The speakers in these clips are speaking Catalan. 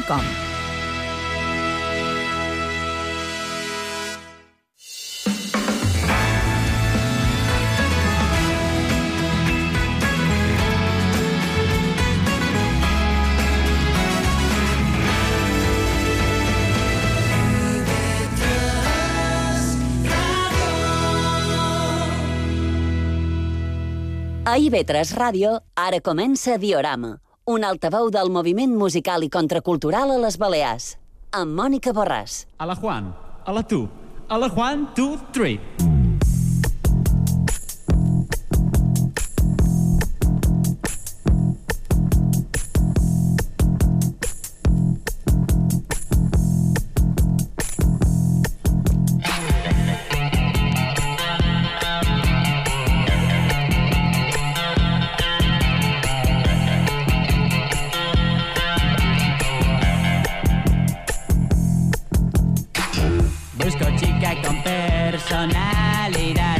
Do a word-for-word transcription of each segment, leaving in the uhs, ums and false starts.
com. A I V tres Ràdio ara comença Diorama, un altaveu del moviment musical i contracultural a les Balears, amb Mònica Borràs. A la Juan, a la tu, a la Juan, two, three. Busco chica con personalidad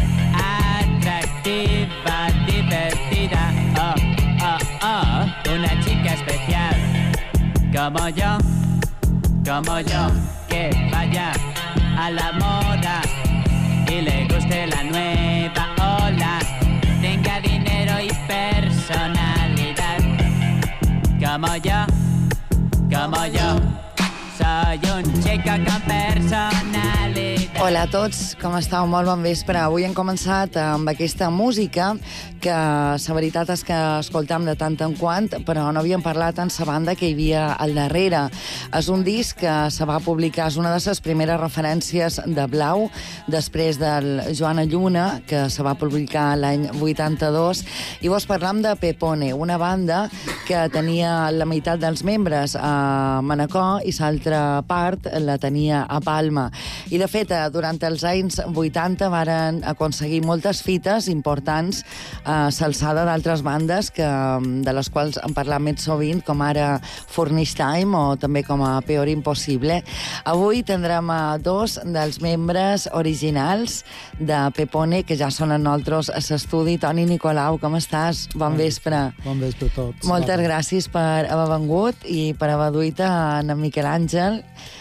atractiva, divertida. Oh, oh, oh, una chica especial. Como yo, como yo, que vaya a la moda y le guste la nueva ola. Tenga dinero y personalidad. Como yo, como yo. Soy un chico con personalitat. Hola a tots, com estàu? Molt bon vespre. Avui hem començat amb aquesta música que la veritat és que escoltam de tant en quant, però no havíem parlat en la banda que hi havia al darrere. És un disc que se va publicar, és una de les primeres referències de Blau, després del Joana Lluna, que se va publicar l'any vuitanta-dos, i vos parlam de Pepone, una banda que tenia la meitat dels membres a Manacor i l'altra part la tenia a Palma. I, de fet, durant els anys vuitanta varen aconseguir moltes fites importants a l'alçada d'altres bandes que, de les quals hem parlat més sovint, com ara Furnish Time o també com a Peor Impossible. Avui tindrem a dos dels membres originals de Pepone, que ja són amb nosaltres a l'estudi. Toni Nicolau, com estàs? Bon vespre. Bon vespre a tots. Moltes gràcies per haver vengut i per haver duit en Miquel Àngel,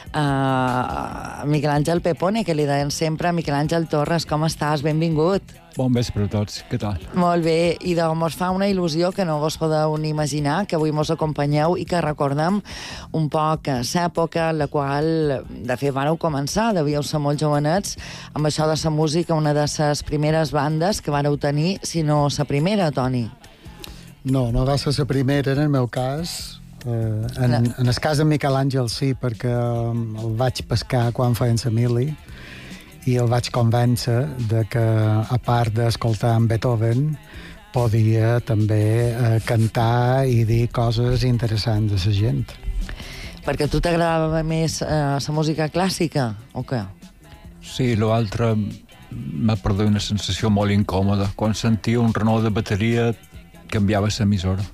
uh, Miquel Àngel Pepone, que li deien sempre Miquel Àngel Torres. Com estàs? Benvingut. Bon vespre a tots, què tal? Molt bé, i doncs mos fa una il·lusió que no vos podeu ni imaginar, que avui mos acompanyeu i que recordem un poc l'època en la qual, de fet, vareu començar, devíeu ser molt jovenets, amb això de la música, una de les primeres bandes que vareu tenir, si no la primera, Toni. No, no va ser la primera, en el meu cas. Eh, en, en el cas de Miquel Àngel sí, perquè el vaig pescar quan feien la mili i el vaig convèncer de que, a part d'escoltar en Beethoven, podia també eh, cantar i dir coses interessants a la gent. Perquè a tu t'agradava més eh, la música clàssica, o què? Sí, l'altre m'ha produït una sensació molt incòmoda. Quan sentia un renou de bateria canviava l'emissora.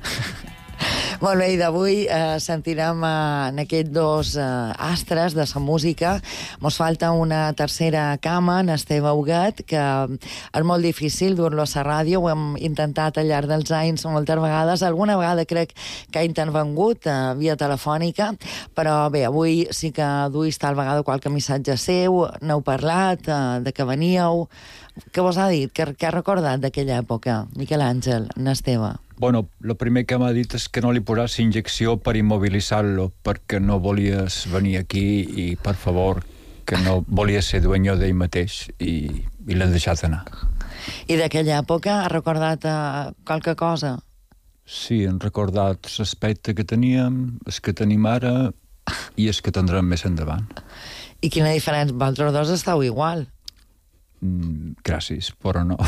Molt bé, i d'avui eh, sentirem eh, en aquests dos eh, astres de la música. Mos falta una tercera cama, en Esteve Huguet, que és molt difícil dur-lo a la ràdio. Ho hem intentat al llarg dels anys moltes vegades. Alguna vegada crec que ha intervengut eh, via telefònica, però bé, avui sí que duis tal vegada qualque missatge seu, n'heu parlat, eh, de que veníeu. Què vos ha dit? Què, què ha recordat d'aquella època, Miquel Àngel, en Esteve? Bueno, el primer que m'ha dit és que no li posàs injecció per immobilitzar-lo, perquè no volies venir aquí i, per favor, que no volia ser dueño d'ell mateix, i, i l'he deixat anar. I d'aquella època ha recordat uh, qualque cosa? Sí, hem recordat l'aspecte que teníem, el que tenim ara i el que tindrem més endavant. I quina diferència? Vosaltres dos estàu igual. Mm, gràcies, però no.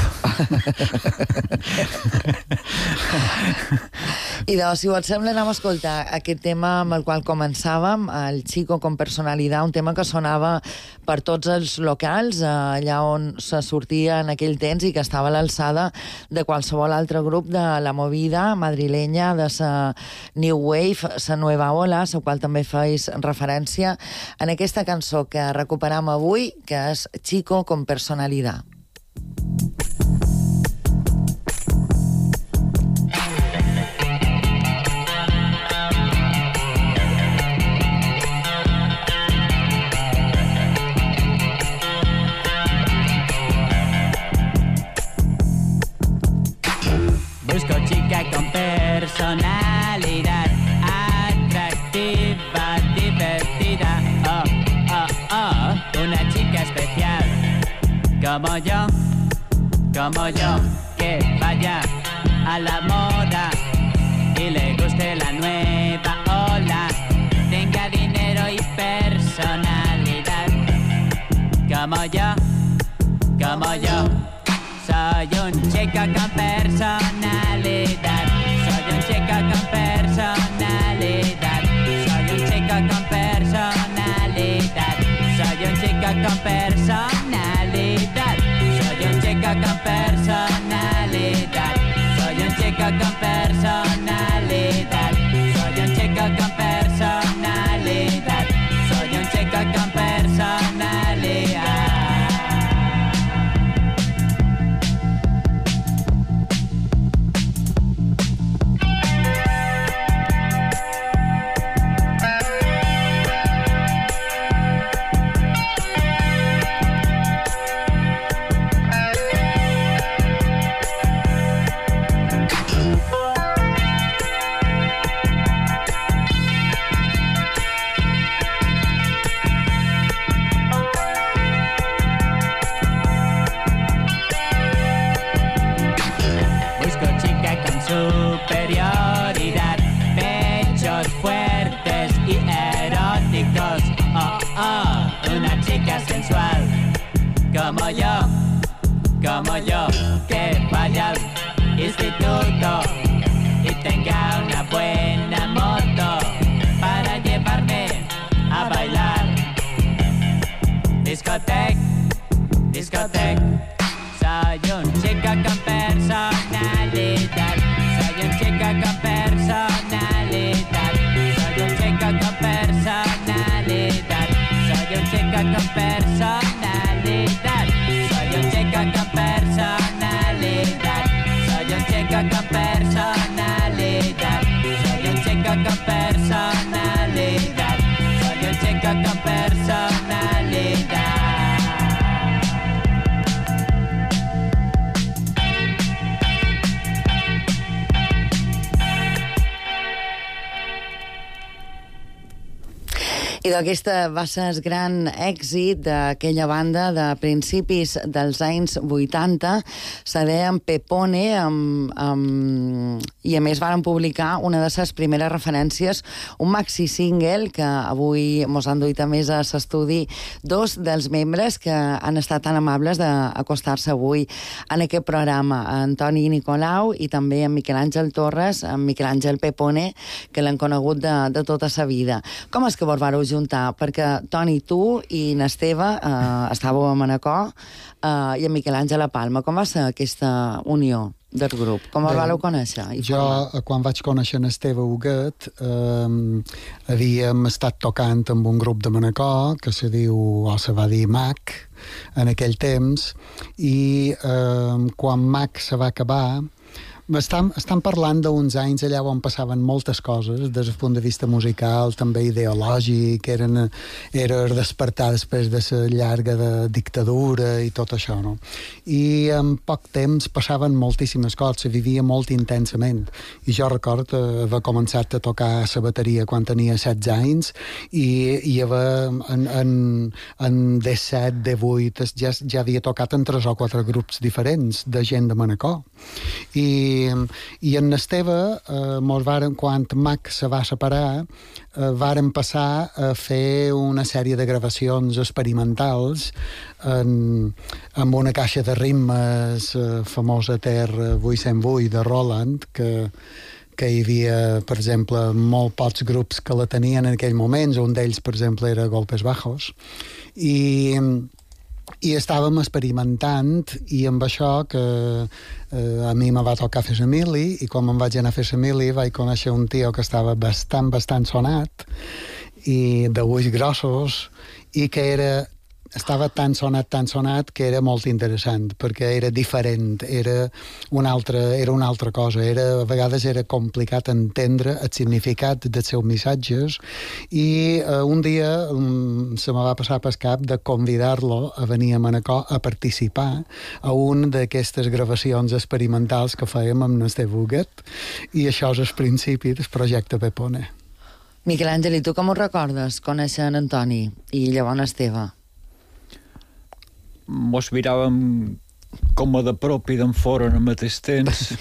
I doncs, si us sembla, anem a escoltar aquest tema amb el qual començàvem, el Chico con personalitat, un tema que sonava per tots els locals, allà on se sortia en aquell temps i que estava a l'alçada de qualsevol altre grup de la movida madrilenya, de la New Wave, la Nueva Ola, a la qual també feis referència en aquesta cançó que recuperam avui, que és Chico con personalitat. como yo, como yo, que vaya a la moda y le guste la nueva ola, tenga dinero y personalidad, como yo, como yo, soy un chico con personalidad, soy un chico con personalidad, soy un chico con personalidad, soy un chico con personalidad, soy un chico con personalidad, soy un chico con personalidad, soy un chico con personalidad, soy un chico con personalidad. Superioridad, pechos fuertes y eróticos. Oh, oh, una chica sensual, como yo, como yo, que vaya al instituto y tenga una buena moto para llevarme a bailar. Discoteca, discoteca, soy un chico con personalidad. Soy un chico con personalidad, soy un chico con personalidad, soy un chico con personalidad, soy un chico con personalidad, soy un chico con personalidad, soy un chico con personalidad, soy un chico con personalidad. I d'aquesta va ser el gran èxit d'aquella banda de principis dels anys vuitanta, se deien Pepone, amb, amb, i a més varen publicar una de les primeres referències, un maxi single que avui mos han duit a més a l'estudi dos dels membres que han estat tan amables d'acostar-se avui en aquest programa, Antoni Nicolau i també en Miquel Àngel Torres, en Miquel Àngel Pepone, que l'han conegut de, de tota sa vida. Com és que vos vareu juntar? Perquè, Toni, tu i n'Esteve eh, estàveu a Manacor eh, i en Miquel Àngel a Palma. Com va ser aquesta unió del grup? Com el vareu conèixer? Jo, formar? Quan vaig conèixer n'Esteve Huguet, eh, havíem estat tocant amb un grup de Manacor que se diu, o se va dir Mac, en aquell temps, i eh, quan Mac se va acabar, Estam, estam parlant d'uns anys allà on passaven moltes coses, des del punt de vista musical, també ideològic, eren, era despertar després de la llarga de dictadura i tot això, no? I en poc temps passaven moltíssimes coses, se vivia molt intensament. I jo recordo haver començat a tocar la bateria quan tenia setze anys i, i haver, en, en, en disset, divuit, ja, ja havia tocat en tres o quatre grups diferents de gent de Manacor. I i en Esteve, eh, mos varen, quan Mac se va separar, eh, varen passar a fer una sèrie de gravacions experimentals en, amb una caixa de ritmes eh, famosa Ter vuit-cents vuit de Roland, que que hi havia, per exemple, molt pocs grups que la tenien en aquell moment. Un d'ells, per exemple, era Golpes Bajos. I... i estàvem experimentant i amb això que eh, a mi me va tocar fer la mili i quan me'n vaig anar a fer la mili vaig conèixer un tio que estava bastant, bastant sonat i de ulls grossos i que era estava tan sonat, tan sonat, que era molt interessant, perquè era diferent, era una altra, era una altra cosa, era, a vegades era complicat entendre el significat dels seus missatges, i eh, un dia um, se me va passar pel cap de convidar-lo a venir a Manacor a participar a una d'aquestes gravacions experimentals que fèiem amb n'Esteve Huguet, i això és el principi del projecte Pepone. Miquel Àngel, i tu com ho recordes, conèixer en Antoni i llavors Esteve? mos miràvem com a de prop i d'en fora al mateix temps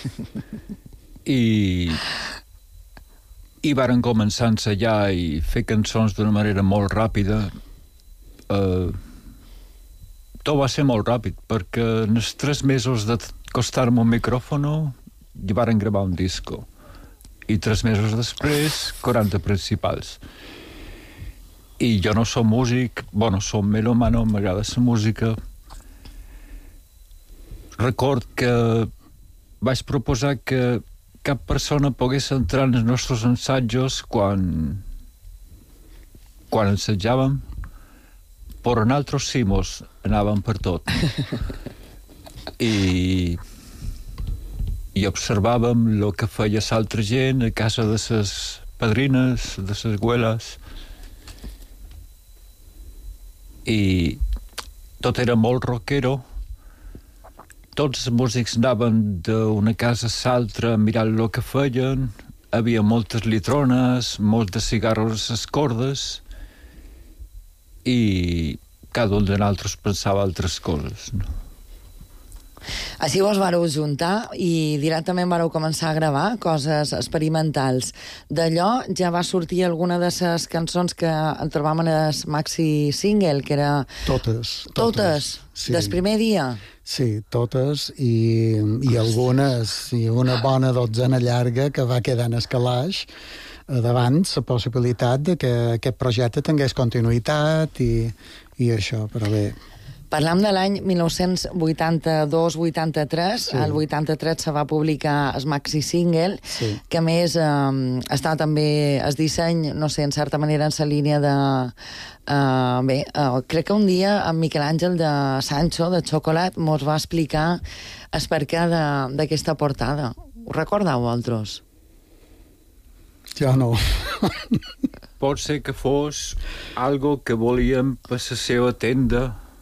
i i varen començar a ensenyar i fer cançons d'una manera molt ràpida. Uh, tot va ser molt ràpid, perquè en els tres mesos d'acostar-me un micròfon ja varen gravar un disco. I tres mesos després, quaranta principals. I jo no som músic, bueno, som melomano, m'agrada la música. Record que vaig proposar que cap persona pogués entrar en els nostres ensajos quan quan ensajàvem, però nosaltres sí mos anàvem per tot. I i observàvem el que feia l'altra gent a casa de les padrines, de les abueles, i tot era molt rockero. Tots els músics anaven d'una casa a l'altra mirant el que feien, havia moltes litrones, molts de cigarros a les cordes, i cada un de nosaltres pensava altres coses, no? Així vos vareu juntar i directament vareu començar a gravar coses experimentals. D'allò ja va sortir alguna de les cançons que en trobàvem en el maxi single, que era... Totes. Totes? Totes? Sí. Des primer dia? Sí, totes, i, i algunes, i una bona dotzena llarga que va quedar en el calaix davant la possibilitat de que aquest projecte tingués continuïtat i, i això, però bé... Parlam de l'any mil nou-cents vuitanta-dos vuitanta-tres. Sí. El vuitanta-tres se va publicar el maxi single, sí. Que a més eh, està també el disseny, no sé, en certa manera en la línia de... Eh, bé, eh, crec que un dia en Miquel Àngel de Sancho, de Chocolat, mos va explicar el perquè d'aquesta portada. Ho recordeu, vosaltres? Jo no. Pot ser que fos algo que volíem per la seva tenda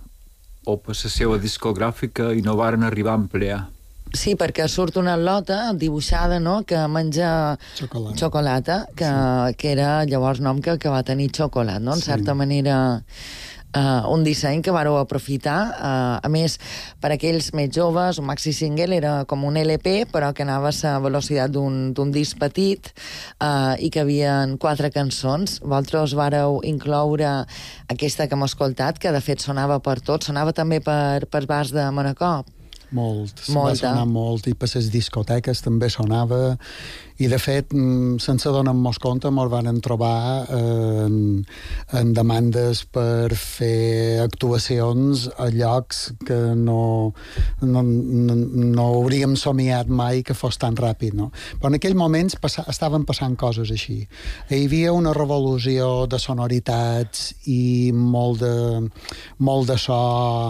o per la seva discogràfica i no varen arribar a emplear. Sí, perquè surt una lota dibuixada, no?, que menja xocolata, xocolata que, sí. Que era llavors nom que, que va tenir xocolat, no?, en sí. Certa manera... Uh, un disseny que vareu aprofitar. Uh, a més, per aquells més joves, un maxi single era com un L P, però que anava a la velocitat d'un disc petit uh, i que havien quatre cançons. Vosaltres vareu incloure aquesta que hem escoltat, que de fet sonava per tot, sonava també per, per bars de Manacor. Molt, va sonar molt, i per les discoteques també sonava, i de fet, sense donar-nos compte, ens van trobar en, en demandes per fer actuacions a llocs que no, no, no, no hauríem somiat mai que fos tan ràpid, no? Però en aquells moments passa, estaven passant coses així. Hi havia una revolució de sonoritats i molt de, molt de so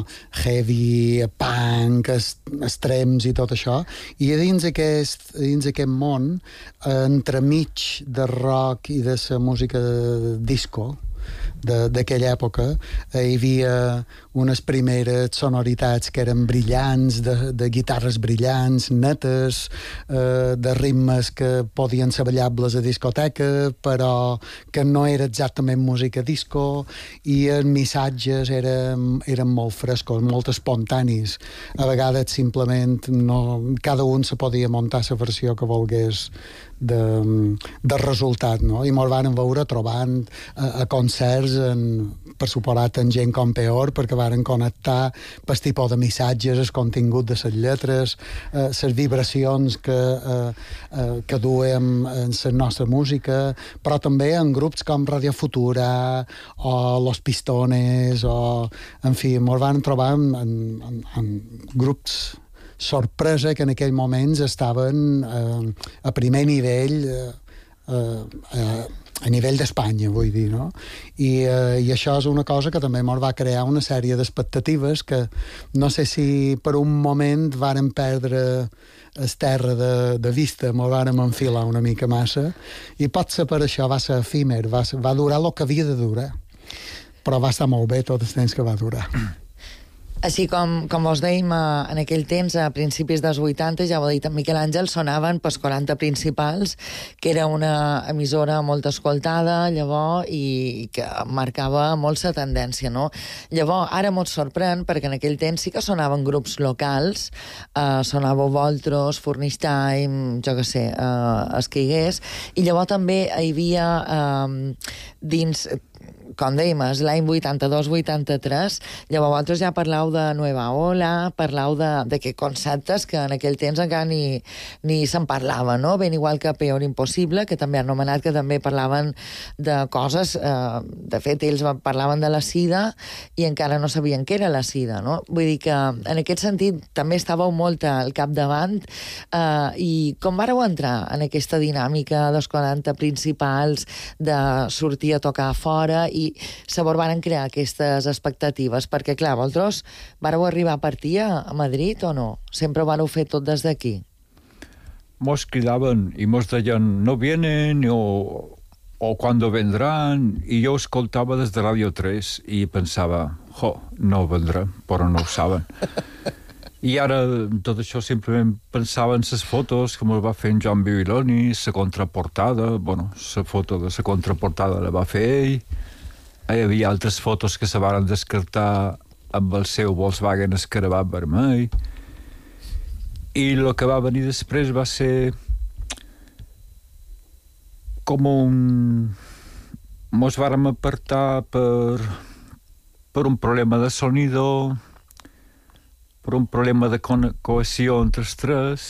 heavy, punk, extrems i tot això, i a dins aquest, a dins aquest món, entremig de rock i de la música de disco d'aquella època, hi havia unes primeres sonoritats que eren brillants, de, de guitarres brillants, netes, eh, de ritmes que podien ser ballables a discoteca, però que no era exactament música disco, i els missatges eren, eren molt frescos, molt espontanis. A vegades simplement no, cada un se podia muntar la versió que volgués de, de resultat, no? I mos van veure trobant a, a concerts en, per suposat en gent com Peor, perquè varen connectar pel tipus de missatges, el contingut de les lletres, eh, les vibracions que, eh, eh, que duem en la nostra música, però també en grups com Radio Futura o Los Pistones, o en fi, mos van trobar en, en, en grups sorpresa que en aquell moments estaven eh, a primer nivell, eh, eh, a nivell d'Espanya, vull dir, no? I, eh, I això és una cosa que també ens va crear una sèrie d'expectatives que no sé si per un moment varen perdre el terra de, de vista, ens vàrem enfilar una mica massa, i potser per això va ser efímer, va, va durar el que havia de durar, però va estar molt bé tot el temps que va durar. Així com, com vos dèiem, en aquell temps, a principis dels vuitanta, ja ho ha dit en Miquel Àngel, sonaven pels quaranta principals, que era una emissora molt escoltada, llavors, i que marcava molt la tendència, no? Llavors, ara mos sorprèn, perquè en aquell temps sí que sonaven grups locals, eh, sonava Voltros, Furnish Time, jo què sé, eh, Esquigués, i llavors també hi havia eh, dins... com dèiem, és l'any vuitanta-dos vuitanta-tres, llavors vosaltres ja parlau de Nueva Ola, parlau de, de que conceptes que en aquell temps encara ni, ni se'n parlava, no? Ben igual que Peor Impossible, que també han anomenat, que també parlaven de coses, eh, de fet, ells parlaven de la sida i encara no sabien què era la sida, no? Vull dir que, en aquest sentit, també estàveu molt al capdavant, eh, i com vareu entrar en aquesta dinàmica dels quaranta principals, de sortir a tocar fora, i se vos van crear aquestes expectatives, perquè, clar, vosaltres vareu arribar a partir a Madrid o no? Sempre ho vareu fer tot des d'aquí? Mos cridaven i mos deien no vienen o, o cuando vendrán, i jo escoltava des de Radio tres i pensava, jo, no vendran, però no ho saben. I ara tot això simplement pensava en les fotos que mos va fer en Joan Bibiloni, la contraportada, bueno, la foto de la contraportada la va fer ell. Hi havia altres fotos que se van descartar amb el seu Volkswagen Escarabat vermell. I el que va venir després va ser com un... Mos vàrem apartar per, per un problema de sonido, per un problema de co cohesió entre els tres,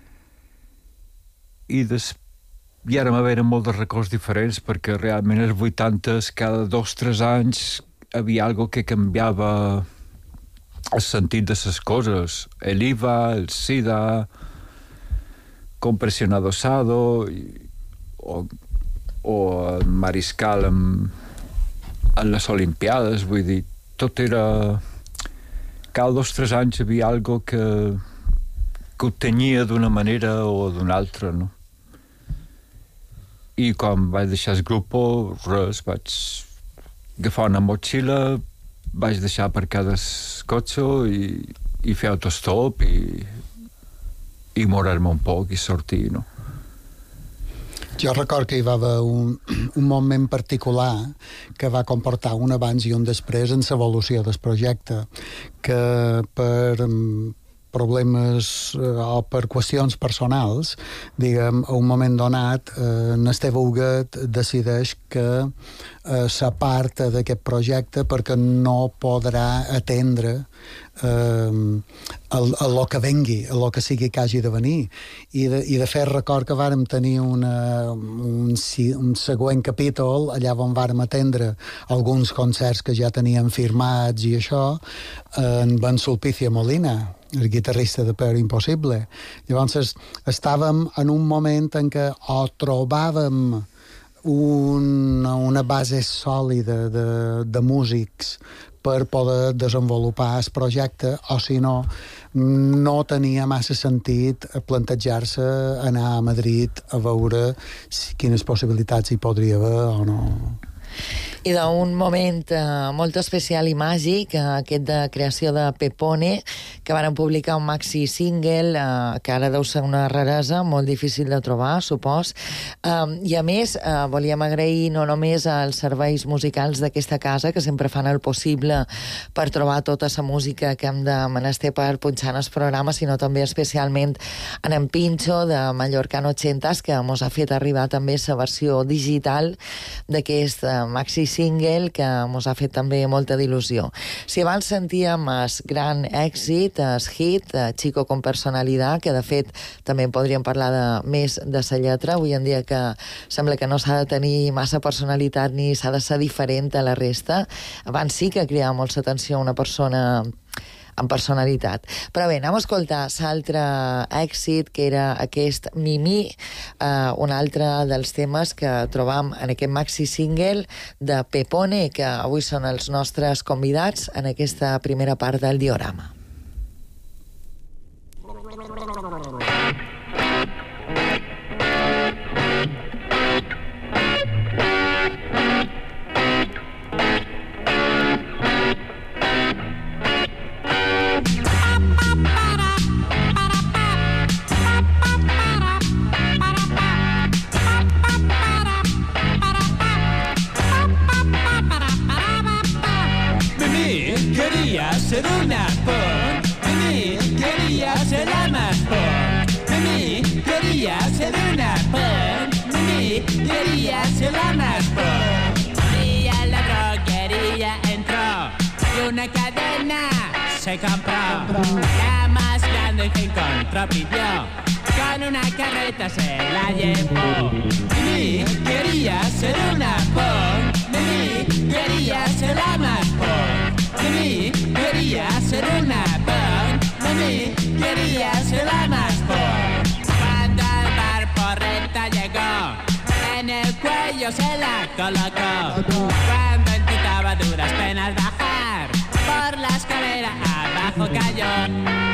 i després i ara m'haveren molt de records diferents, perquè realment els vuitantes, cada dos o tres anys, havia algo que canviava el sentit de les coses. El I V A, el SIDA, Compresión Adosado, o, o el Mariscal en, en les Olimpiades, vull dir, tot era... Cada dos o tres anys havia algo que, que ho tenia d'una manera o d'una altra, no? I quan vaig deixar el grup, res, vaig agafar una motxilla, vaig deixar aparcat el cotxe i, i fer autostop i, i morar-me un poc i sortir, no? Jo record que hi va haver un, un moment particular que va comportar un abans i un després en l'evolució del projecte, que per problemes eh, o per qüestions personals, diguem, a un moment donat, eh, n'Esteve Huguet decideix que eh, s'aparta d'aquest projecte perquè no podrà atendre eh, el, el que vengui, el que sigui que hagi de venir. I de, i de fet record que vàrem tenir una, un, un següent capítol allà on vàrem atendre alguns concerts que ja teníem firmats i això, en Ben Sulpicia Molina, el guitarrista de Peor Impossible. Llavors estàvem en un moment en què o trobàvem una, una base sòlida de, de músics per poder desenvolupar el projecte, o si no, no tenia massa sentit plantejar-se anar a Madrid a veure si, quines possibilitats hi podria haver o no. I d'un moment eh, molt especial i màgic, eh, aquest de creació de Pepone, que van publicar un maxi single, eh, que ara deu ser una raresa, molt difícil de trobar, supos. Eh, I a més, eh, volíem agrair no només als serveis musicals d'aquesta casa, que sempre fan el possible per trobar tota la música que hem de menester per punxar en el programa, sinó també especialment en en Pincho, de Mallorcano ochenta, que mos ha fet arribar també la versió digital d'aquest eh, maxi single que mos ha fet també molta d'il·lusió. Si abans sentíem el gran èxit, el hit, Chico con personalidad, que de fet també podríem parlar de, més de la lletra, avui en dia que sembla que no s'ha de tenir massa personalitat ni s'ha de ser diferent a la resta. Abans sí que cridava molt l'atenció una persona amb personalitat. Però bé, anem a escoltar l'altre èxit, que era aquest Mimi, eh, un altre dels temes que trobam en aquest maxi single de Pepone, que avui són els nostres convidats en aquesta primera part del diorama. ser una punk. Mimi quería ser la más punk. Mimi quería ser una punk. Mimi quería ser la más punk. Y a la droguería entró y una cadena se compró. La más grande que encontró pidió. Con una carreta se la llevó. Mimi quería ser una punk. Mimi quería ser la más punk. Mimi quería ser una punk. Mimi quería ser la más punk. Cuando al bar Porreta llegó, en el cuello se la colocó. Cuando intentaba a duras penas bajar, por la escalera abajo cayó.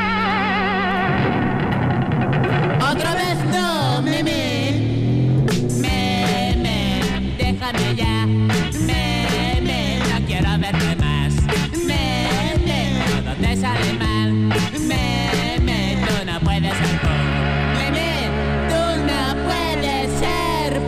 Otra vez no, Mimi. Meme, déjame ya. Meme, no quiero verte más. Meme, todo te sale mal. Meme, tú no puedes ser punk. Meme, tú no puedes ser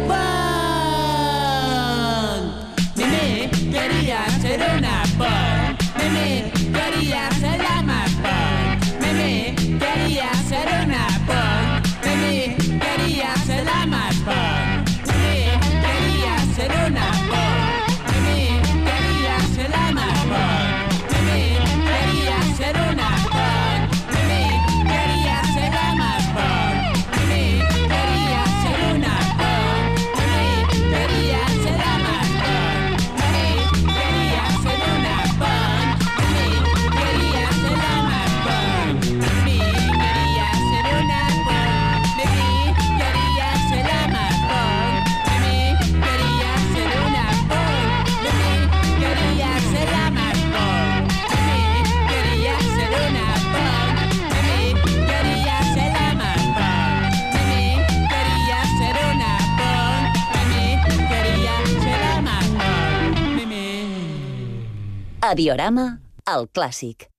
punk. Mimi quería ser una punk. Mimi quería ser la más punk. Mimi quería ser una punk. Mimi quería ser la más punk. Mimi quería ser una punk. Mimi quería ser la más punk. Mimi quería ser una punk. Mimi quería ser la más punk. Mimi quería ser una punk. Mimi quería ser la más punk. Mimi quería ser una punk. Mimi quería ser la más punk. Mimi quería ser una punk. Mimi quería ser la más punk. Mimi quería ser una punk. Mimi quería ser la más punk. Mimi quería ser una punk. Mimi quería ser la más punk. Mimi quería ser una punk. Mimi quería ser la más punk. Mimi. A Diorama, el clàssic.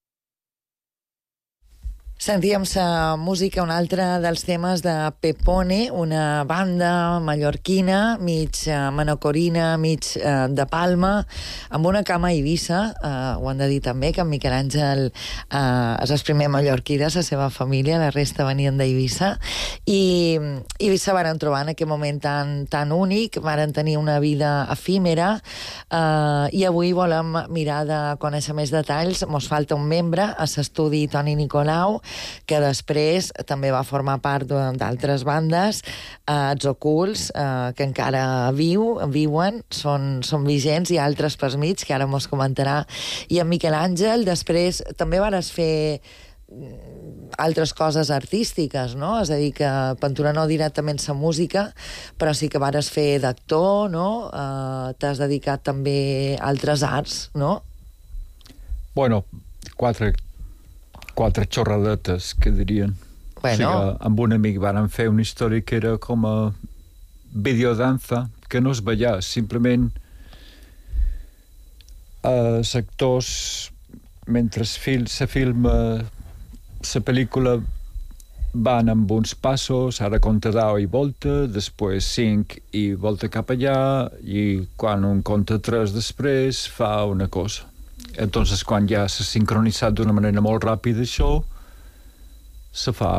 Sentíem sa música, un altre dels temes de Pepone, una banda mallorquina, mig eh, manocorina, mig eh, de Palma, amb una cama a Eivissa, eh, ho han de dir també, que en Miquel Àngel eh, és el primer mallorquí de la seva família, la resta venien d'Eivissa, i, i se varen trobar en aquell moment tan, tan únic, varen tenir una vida efímera, eh, i avui volem mirar de conèixer més detalls. Mos falta un membre a l'estudi, Toni Nicolau, que després també va formar part d'altres bandes, eh, Els Ocults, eh, que encara viu, viuen, són, són vigents, i altres per mig, que ara mos comentarà. I en Miquel Àngel, després també vares fer altres coses artístiques, no? És a dir, que pintura no directament la música, però sí que vares fer d'actor, no? Eh, T'has dedicat també a altres arts, no? Bueno, quatre... quatre xorradetes, que dirien. Bueno. O sigui, amb un amic vàrem fer una història que era com a videodanza, que no es ballar, simplement eh, els actors, mentre fil, se filma la pel·lícula, van amb uns passos, ara compta deu i volta, després cinc i volta cap allà, i quan un compta tres després fa una cosa. Entonces, quan ja s'ha sincronitzat d'una manera molt ràpida això, se fa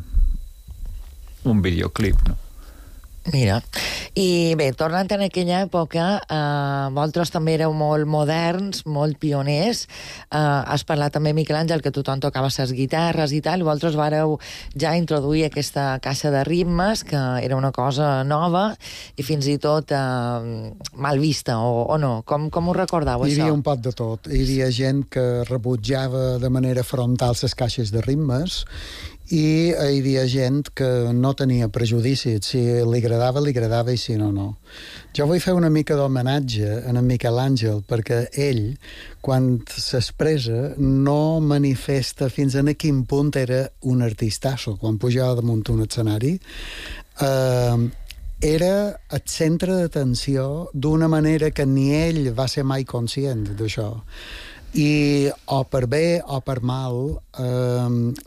un videoclip, no? Mira, i bé, tornant en aquella època, eh, vosaltres també éreu molt moderns, molt pioners, eh, has parlat també, Miquel Àngel, que tothom tocava les guitarres i tal, i vosaltres vareu ja introduir aquesta caixa de ritmes, que era una cosa nova i fins i tot eh, mal vista, o, o no? Com, com ho recordeu, això? Hi havia això? un pot de tot. Hi havia gent que rebutjava de manera frontal les caixes de ritmes, i hi havia gent que no tenia prejudicis, si li agradava, li agradava, i si no, no. Jo vull fer una mica d'homenatge a en Miquel Àngel, perquè ell, quan s'expressa, no manifesta fins a quin punt era un artistasso. Quan pujava damunt un escenari, eh, era el centre d'atenció d'una manera que ni ell va ser mai conscient d'això. I o per bé o per mal, eh,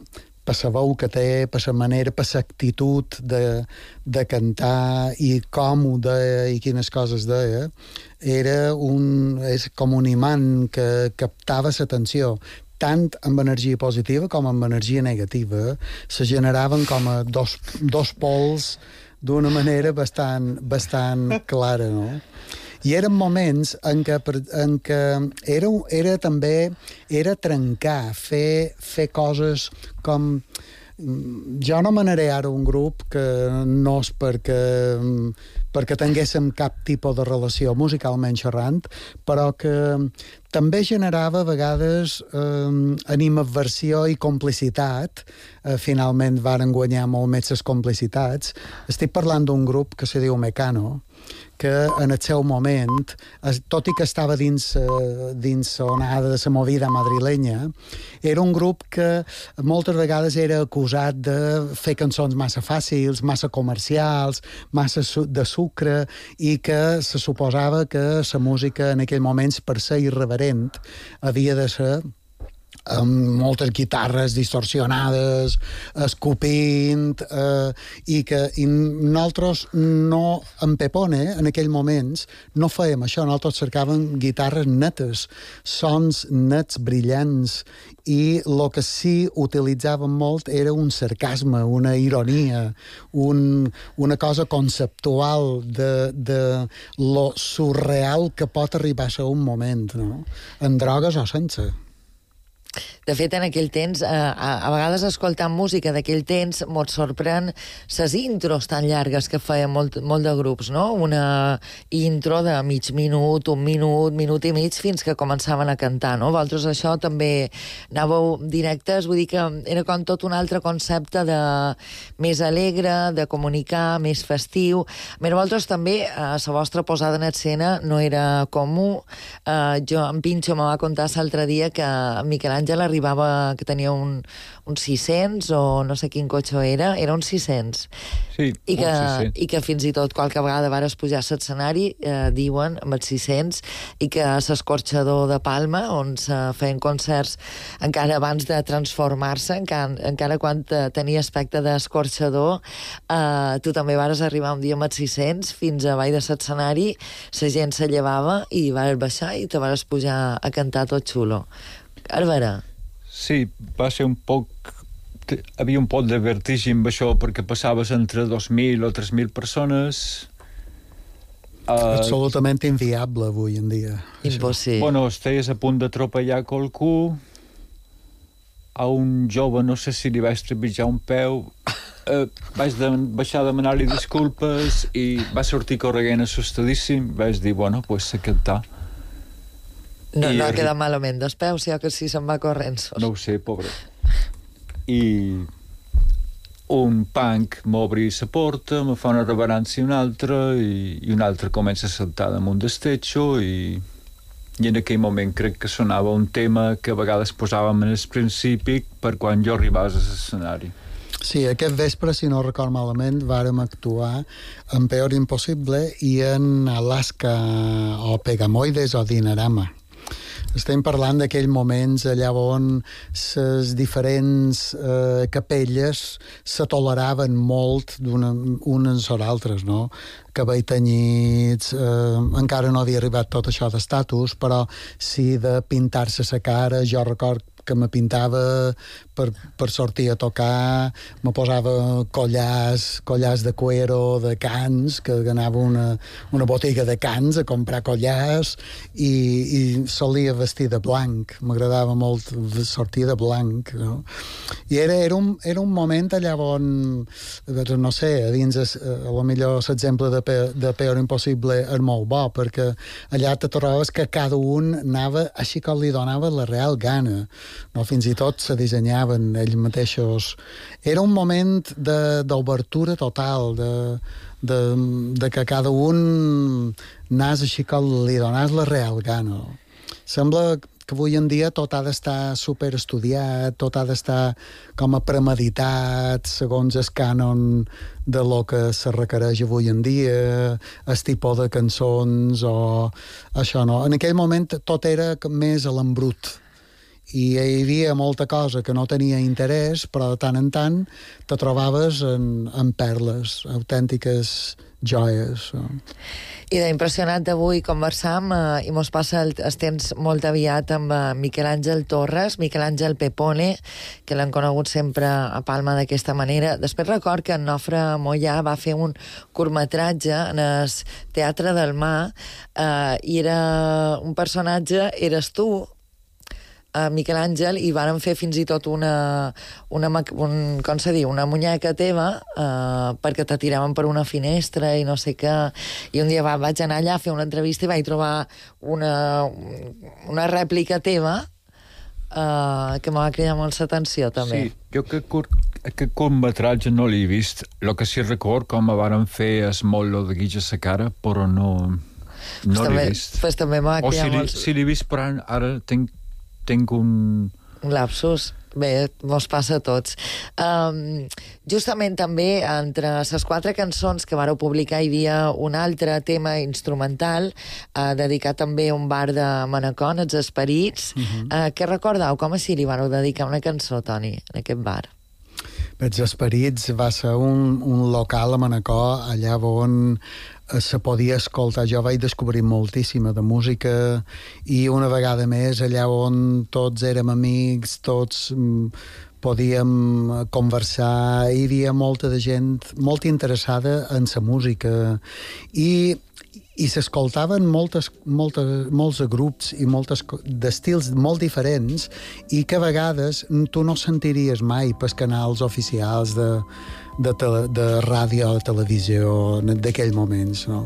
per la veu que té, per la manera, per l'actitud de, de cantar i com ho deia i quines coses deia, era un, és com un imant que captava l'atenció, tant amb energia positiva com amb energia negativa. Se generaven com a dos, dos pols d'una manera bastant, bastant clara, no? I eren moments en què, en què era, era també era trencar, fer, fer coses com... Jo no manaré ara un grup que no és perquè, perquè tinguéssim cap tipus de relació musicalment xerrant, però que també generava a vegades eh, animadversió i complicitat. Eh, finalment varen guanyar molt més les complicitats. Estic parlant d'un grup que se diu Mecano, que en el seu moment, tot i que estava dins, dins l'onada de la movida madrilenya, era un grup que moltes vegades era acusat de fer cançons massa fàcils, massa comercials, massa de sucre, i que se suposava que la música en aquell moments, per ser irreverent, havia de ser amb moltes guitarres distorsionades, escopint, eh, i que i nosaltres no, en Pepone, en aquell moments, no fèiem això, nosaltres cercàvem guitarres netes, sons nets, brillants, i el que sí utilitzàvem molt era un sarcasme, una ironia, un, una cosa conceptual de, de lo surreal que pot arribar a ser un moment, no? En drogues o sense. De fet, en aquell temps, eh, a, a vegades escoltant música d'aquell temps, mos sorprèn ses intros tan llargues que feien molt, molt de grups, no? Una intro de mig minut, un minut, minut i mig, fins que començaven a cantar, no? Vosaltres això també anàveu directes, vull dir que era com tot un altre concepte de més alegre, de comunicar, més festiu. Mira, vosaltres també, eh, la vostra posada en escena no era comú. Eh, jo, en Pinxo me va contar l'altre dia que Miquel Àngel arribava, que tenia un, un sis-cents, o no sé quin cotxe era, era un sis-cents. Sí, I que, un sis-cents. I que fins i tot qualque vegada vares pujar a l'escenari, eh, diuen, amb els sis-cents, i que a l'Escorxador de Palma, on se feien concerts encara abans de transformar-se, encara, encara quan tenia aspecte d'escorxador, eh, tu també vares arribar un dia amb els sis-cents, fins a baix de l'escenari, la gent se llevava i vares baixar i te vares pujar a cantar tot xulo. Àrvara. Sí, va ser un poc... Havia un poc de vertigen amb això, perquè passaves entre dos mil o tres mil persones. Uh, Absolutament inviable avui en dia. Impossible. Bueno, esteies a punt d'atropellar qualcú, a un jove, no sé si li vaig trepitjar un peu, uh, vaig de, baixar a demanar-li disculpes i va sortir corregent assustadíssim. Vaig dir, bueno, pues sé cantar. No, I no ha arri... quedat malament dels peus, ja que sí se'n va corrent. No ho sé, pobre. I un punk m'obri la porta, me fa una reverència una altra, i, i un altre comença a saltar damunt del techo, i, i en aquell moment crec que sonava un tema que a vegades posàvem en el principi per quan jo arribaves a l'escenari. Sí, aquest vespre, si no record malament, vàrem actuar en Peor Impossible i en Alaska o Pegamoides o Dinarama. Estem parlant d'aquells moments allà on les diferents eh, capelles se toleraven molt unes o altres, no? Cabell tenyits, eh, encara no havia arribat tot això d'estatus, però sí de pintar-se la cara. Jo record que me pintava per, per sortir a tocar, me posava collars, collars de cuero, de cans, que anava una, una botiga de cans a comprar collars, i, i solia vestir de blanc. M'agradava molt sortir de blanc, no? I era, era, un, era un moment allà on, no sé, a dins, a lo millor l'exemple de, pe, de Peor Impossible és molt bo, perquè allà te trobaves que cada un anava així com li donava la real gana. No, fins i tot se dissenyaven ells mateixos. Era un moment d'obertura total, de, de, de que cada un anés així com li donàs la real gana. Sembla que avui en dia tot ha d'estar superestudiat, tot ha d'estar com a premeditat, segons el cànon de lo que se requereix avui en dia, el tipus de cançons o això, no. En aquell moment tot era més a l'embrut. i hi havia molta cosa que no tenia interès, però de tant en tant te trobaves en, en perles, autèntiques joies. I d'impressionat d'avui conversam eh, i mos passa el, el temps molt aviat amb eh, Miquel Àngel Torres, Miquel Àngel Pepone, que l'han conegut sempre a Palma d'aquesta manera. Després record que en Nofre Moyà va fer un curtmetratge en el Teatre del Mar eh, i era un personatge, eres tu, a Miquel Àngel, i varen fer fins i tot una, una un, com se diu, una muñeca teva eh, perquè te tiraven per una finestra i no sé què, i un dia va, vaig anar allà a fer una entrevista i vaig trobar una, una rèplica teva eh, que m'ha cridat molt l'atenció també. Sí, jo que curt, aquest curtmetratge no l'he vist, el que sí record com varen fer es molt de guija sa cara, però no, no l'he vist. Pues també m'ha cridat o si molt... si l'he vist, però ara tinc tinc un... Un lapsus. Bé, mos passa a tots. Um, justament també, entre les quatre cançons que vareu publicar, hi havia un altre tema instrumental uh, dedicat també a un bar de Manacor, Els Esperits. Uh-huh. uh, què recordeu? Com així li vareu dedicar una cançó, Toni, en aquest bar? Els Esperits va ser un, un local a Manacor, allà on se podia escoltar. Jo vaig descobrir moltíssima de música i una vegada més allà on tots érem amics, tots mm, podíem conversar, hi havia molta de gent molt interessada en la música i i s'escoltaven moltes, moltes, molts grups i moltes d'estils molt diferents i que a vegades tu no sentiries mai pels canals oficials de, de, tele, de ràdio o televisió d'aquells moments, no?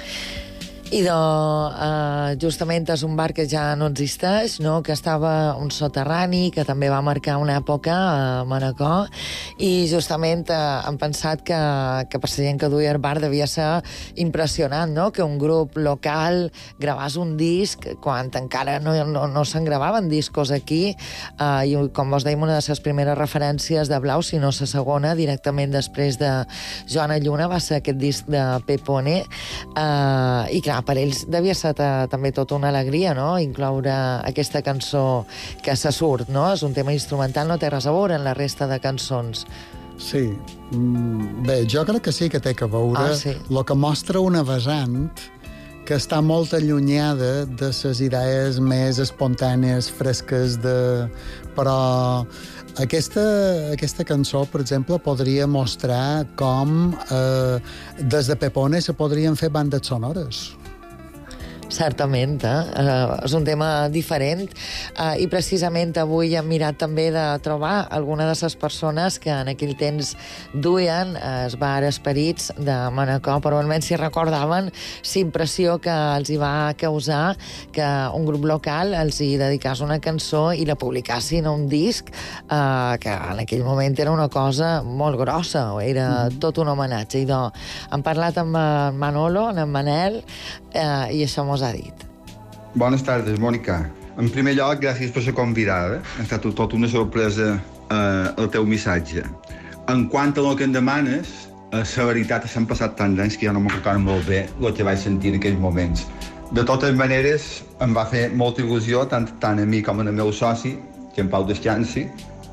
I de, uh, justament és un bar que ja no existeix, no? Que estava un soterrani, que també va marcar una època a Manacor, i justament uh, han pensat que, que per la gent que duia el bar devia ser impressionant, no? Que un grup local gravàs un disc quan encara no, no, no se'n gravaven discos aquí, uh, i com vos dèiem, una de les primeres referències de Blau, si no la segona, directament després de Joana Lluna, va ser aquest disc de Pepone, uh, i clar, per ells devia ser també tota una alegria, no?, incloure aquesta cançó que se surt, no? És un tema instrumental, no té res a veure en la resta de cançons. Sí. Bé, jo crec que sí que té que veure. Ah, sí. Lo que mostra una vessant que està molt allunyada de les idees més espontànies, fresques, de... però aquesta, aquesta cançó, per exemple, podria mostrar com eh, des de Pepone se podrien fer bandes sonores. Certament, eh? Uh, és un tema diferent, uh, i precisament avui hem mirat també de trobar alguna de les persones que en aquell temps duien uh, el bar Esperits de Manacor, però almenys si recordaven la impressió que els hi va causar que un grup local els hi dedicàs una cançó i la publicassin a un disc, uh, que en aquell moment era una cosa molt grossa, era mm. tot un homenatge. I doncs, hem parlat amb en Manolo, amb en Manel, uh, i això mos ha dit. Bones tardes, Mònica. En primer lloc, gràcies per la convidada. Ha estat tot una sorpresa eh, el teu missatge. En quant a el que em demanes, eh, la veritat s'han passat tants anys que ja no m'ho recordo molt bé el que vaig sentir en aquells moments. De totes maneres, em va fer molta il·lusió, tant, tant a mi com al meu soci, que en Pau descansi,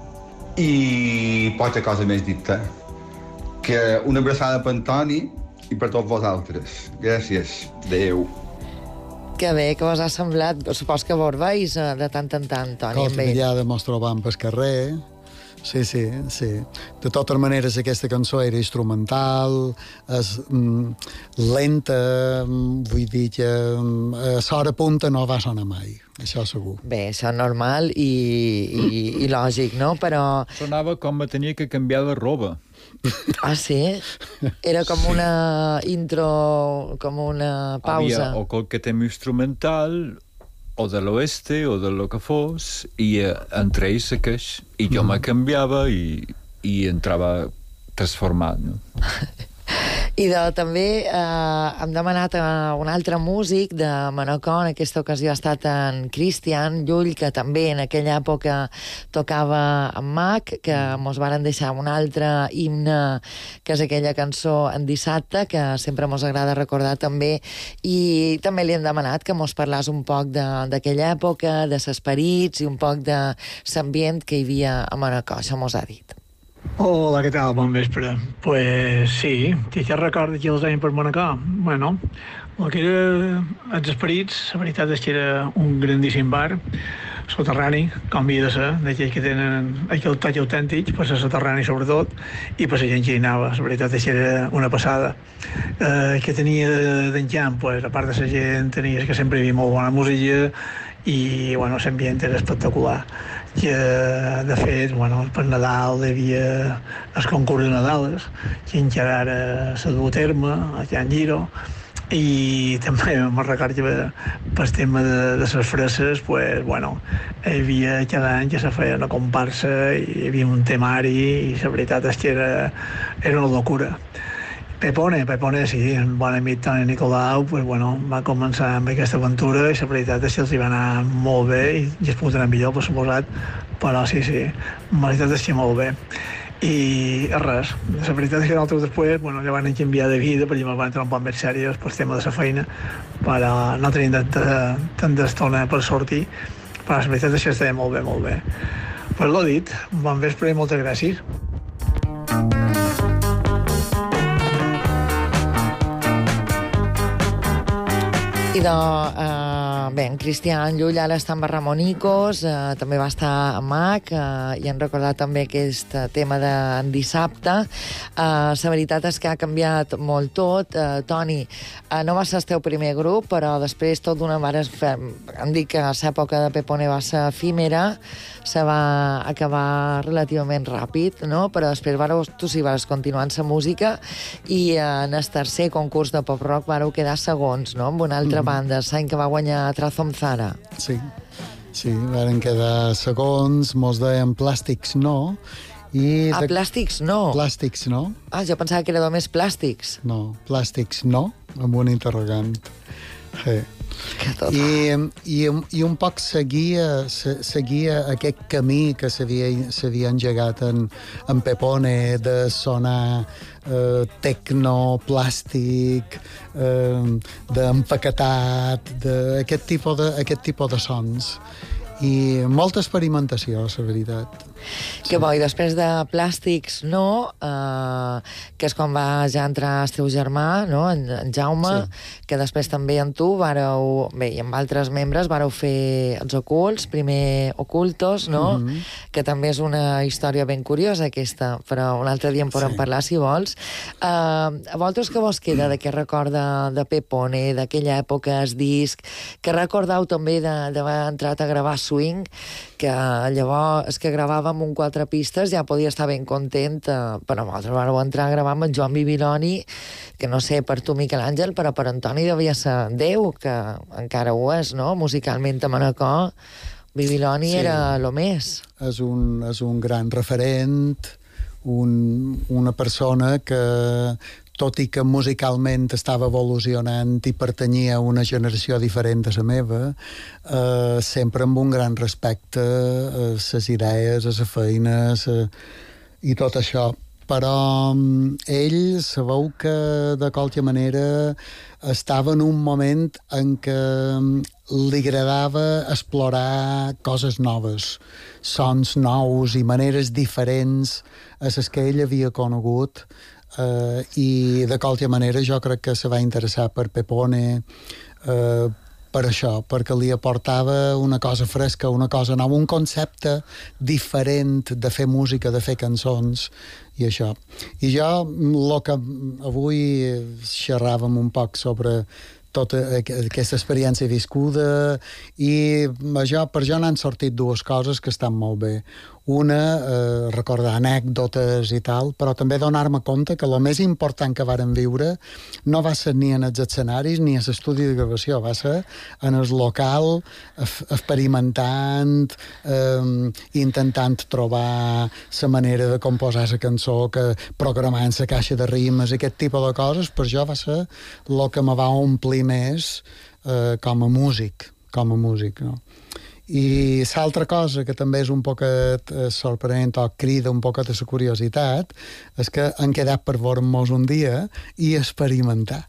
i poca cosa més dita. Que una abraçada per Antoni i per tots vosaltres. Gràcies. Adéu. Que bé, que vos ha semblat. Supos que vos veus de tant en tant, Toni. Cosa que ja mos trobam pel carrer. Sí, sí, sí. De totes maneres, aquesta cançó era instrumental, és mm, lenta, vull dir que a l'hora punta no va sonar mai, això segur. Bé, això és normal i, i, i lògic, no? Però... Sonava com a tenia que canviar de roba. Ah, sí? Era com una intro, com una pausa. Havia o qualque tema instrumental, o de l'oeste, o de lo que fos, i eh, entre ells aqueix, i jo mm. me canviava i, i entrava transformat, no? I de, també eh, hem demanat a un altre músic de Manacor, en aquesta ocasió ha estat en Cristian Llull, que també en aquella època tocava amb Mac, que mos varen deixar un altre himne, que és aquella cançó En dissabte, que sempre mos agrada recordar també, i també li hem demanat que mos parlàs un poc d'aquella època, de s'esperits i un poc de l'ambient que hi havia a Manacor, això mos ha dit. Hola, què tal? Bon vespre. Pues sí, que ja recordo que els deien per Manacor. Bueno, el que era els esperits, la veritat és que era un grandíssim bar, soterrani, com havia de ser, d'aquells que tenen aquell toc autèntic, per ser soterrani sobretot, i per la gent que hi anava. La veritat és que era una passada. Eh, que tenia d'encant, pues, a part de la gent, tenies que sempre hi havia molt bona música, i bueno, l'ambient era espectacular. Que de fet, bueno, per Nadal hi havia el concurs de Nadales, que encara ara s'ha dut a terme, aquí a Giro, i també me'n recordo que pel tema de, de les fresses, pues, bueno, hi havia cada any que se feia una comparsa i hi havia un temari i la veritat és que era, era una locura. Pepone, Pepone, sí, en bon amic Toni Nicolau, pues, bueno, va començar amb aquesta aventura i la veritat és que els hi va anar molt bé i, i es pot anar millor, per suposat, però sí, sí, la veritat és que molt bé. I res, la veritat és que nosaltres després, bueno, ja van canviar de vida perquè ens van entrar un poc més sèries pel tema de la feina, però no tenim tanta, tanta estona per sortir, però la veritat és que estava molt bé, molt bé. Pues l'ho dit, bon vespre i moltes gràcies. I de, eh, bé, en Cristian Llull ara està amb Ramonicos, eh, també va estar a Mac, eh, i han recordat també aquest tema d'en dissabte. Eh, la veritat és que ha canviat molt tot. Eh, Toni, eh, no va ser el teu primer grup, però després tot d'una mare han dit que a l'època de Pepone va ser efímera, se va acabar relativament ràpid, no? Però després vareu, tu sí vas continuar en la música i en el tercer concurs de pop-rock vareu quedar segons, no? Amb una altra mm. banda, l'any que va guanyar Trazomzara. Sí, sí, varen quedar segons, mos deien Plàstics No. I ah, de... Plàstics No? Plàstics No. Ah, jo pensava que era només Plàstics. No, Plàstics No, amb un interrogant. Sí. I, i, i un poc seguia, seguia aquest camí que s'havia engegat en, en Pepone de sonar eh, tecno, plàstic, eh, d'empaquetat, d'aquest tipus de, aquest tipus de sons. I molta experimentació, la veritat. Que bo, i després de Plàstics No, eh, que és quan va ja entrar el teu germà, no? en, en Jaume, sí. Que després també en tu vareu, bé, i amb altres membres vareu fer els ocults, primer Ocultos, no? Mm-hmm. Que també és una història ben curiosa aquesta, però un altre dia en podem sí. parlar si vols. Eh, a vosaltres què vos queda de què recorda de Pepone, d'aquella època, el disc, que recordeu també d'haver entrat a gravar Swing, que llavors és que gravàvem un quatre pistes, ja podia estar ben content, eh, però nosaltres vareu entrar a gravar amb en Joan Bibiloni, que no sé per tu, Miquel Àngel, però per Antoni devia ser Déu, que encara ho és, no? Musicalment a Manacor, Bibiloni sí. era lo més. És un, és un gran referent, un, una persona que tot i que musicalment estava evolucionant i pertanyia a una generació diferent de la meva, eh, sempre amb un gran respecte a les idees, a la feina, a, i tot això. Però ell sabeu que, de qualque manera, estava en un moment en què li agradava explorar coses noves, sons nous i maneres diferents a les que ell havia conegut. Uh, i de qualque manera jo crec que se va interessar per Pepone uh, per això, perquè li aportava una cosa fresca, una cosa nova, un concepte diferent de fer música, de fer cançons i això. I jo, el que avui xerràvem un poc sobre tota aquesta experiència viscuda i això, per jo n'han sortit dues coses que estan molt bé. Una, eh, recordar anècdotes i tal, però també donar-me compte que el més important que varen viure no va ser ni en els escenaris ni en l'estudi de gravació, va ser en el local, experimentant, eh, intentant trobar la manera de composar la cançó, que programant la caixa de rimes, aquest tipus de coses, per jo va ser el que me va omplir més eh, com a músic, com a músic, no? I l'altra cosa que també és un poquet sorprenent o crida un poquet a la curiositat és que han quedat per veure-nos un dia i experimentar.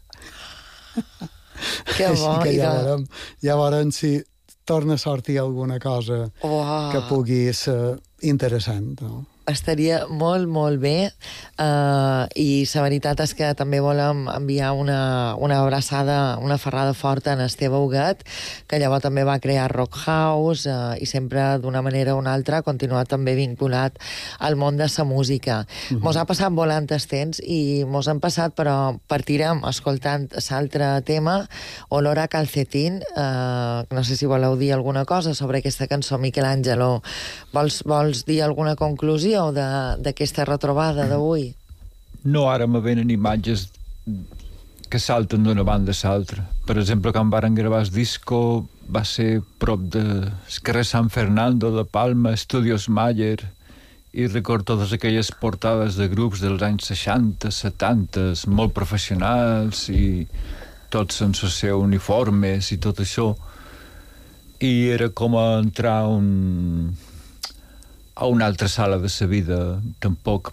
Que bo. Així que ja veurem, ja veurem si torna a sortir alguna cosa oh. que pugui ser interessant, no? Estaria molt, molt bé, uh, i la veritat és que també volem enviar una, una abraçada, una ferrada forta en Esteve Huguet, que llavors també va crear Rock House uh, i sempre d'una manera o una altra ha continuat també vinculat al món de la música. Uh-huh. Mos ha passat volant el temps i mos han passat, però partirem escoltant l'altre tema, Olor a calcetín. Uh, no sé si voleu dir alguna cosa sobre aquesta cançó, Miquel Àngelo. Vols, vols dir alguna conclusió d'aquesta retrobada d'avui? No, ara me venen imatges que salten d'una banda a l'altra. Per exemple, quan varen gravar el disco va ser prop del carrer San Fernando de Palma, Estudios Mayer, i recordo totes aquelles portades de grups dels anys seixanta, setanta, molt professionals i tots sense els seus uniformes i tot això. I era com entrar a un... a una altra sala de sa vida. Tampoc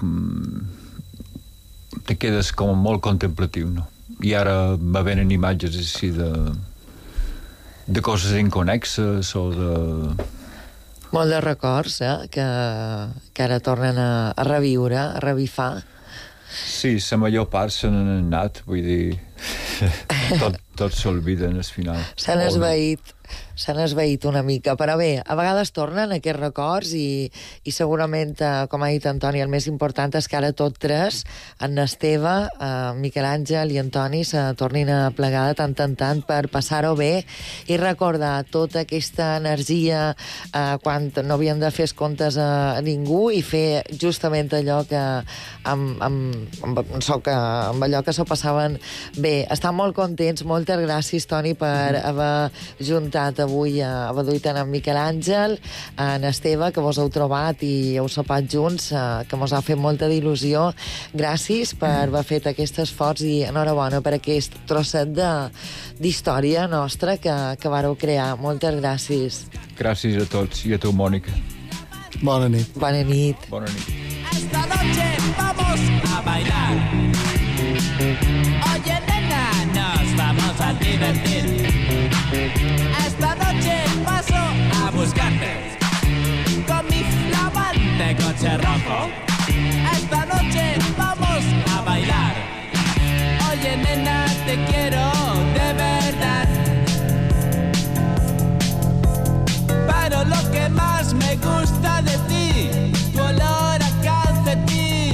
te quedes com molt contemplatiu, no? I ara me venen imatges així de de coses inconexes o de... Molt de records, eh? Que, que ara tornen a, a reviure, a revifar. Sí, la major part se n'han anat, vull dir... tot, tot s'olvida al final. S'han esvaït. s'han esvaït una mica, però bé, a vegades tornen aquests records i, i segurament, eh, com ha dit Antoni, el més important és que ara tot tres, en Esteve, eh, Miquel Àngel i Antoni, se tornin a plegar de tant en tant per passar-ho bé i recordar tota aquesta energia eh, quan no havien de fer comptes a, a ningú i fer justament allò que amb, amb, amb, amb, amb allò que s'ho passaven bé. Estan molt contents, moltes gràcies, Toni, per haver juntat avui, haver duit en Miquel Àngel, en Esteve, que vos heu trobat i heu sopat junts, que mos ha fet molta d'il·lusió. Gràcies per haver fet aquest esforç i enhorabona per aquest trosset d'història nostra que, que vareu crear. Moltes gràcies. Gràcies a tots i a tu, Mònica. Bona nit. Bona nit. Bona nit. Esta noche vamos a bailar. Oye, nena, nos vamos a divertir. Esta noche paso a buscarte con mi flamante coche rojo. Esta noche vamos a bailar. Oye, nena, te quiero de verdad. Pero lo que más me gusta de ti, tu olor a calcetín.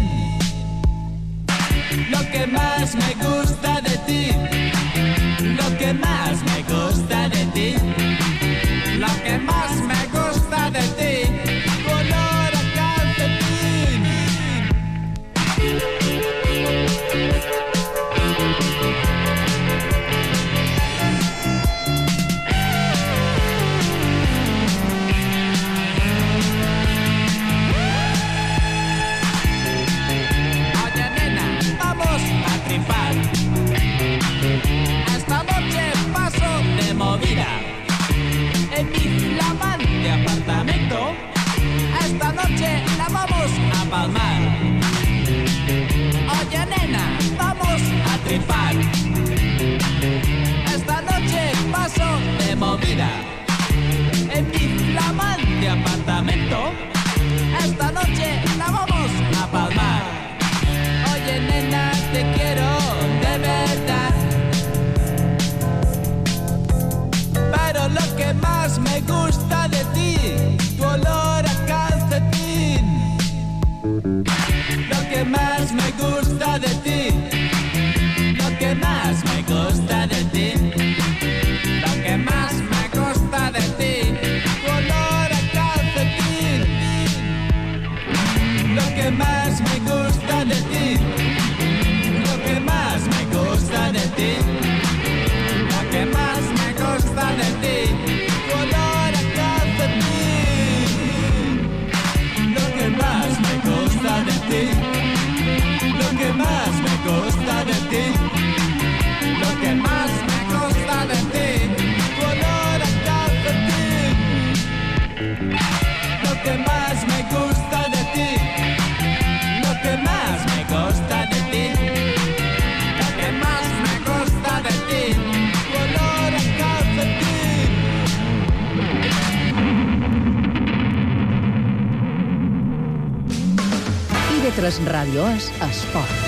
Lo que más me gusta de ti, lo que más me gusta de ti, lo que más me gusta de ti, tu olor a calcetín. i tres Ràdio és esport.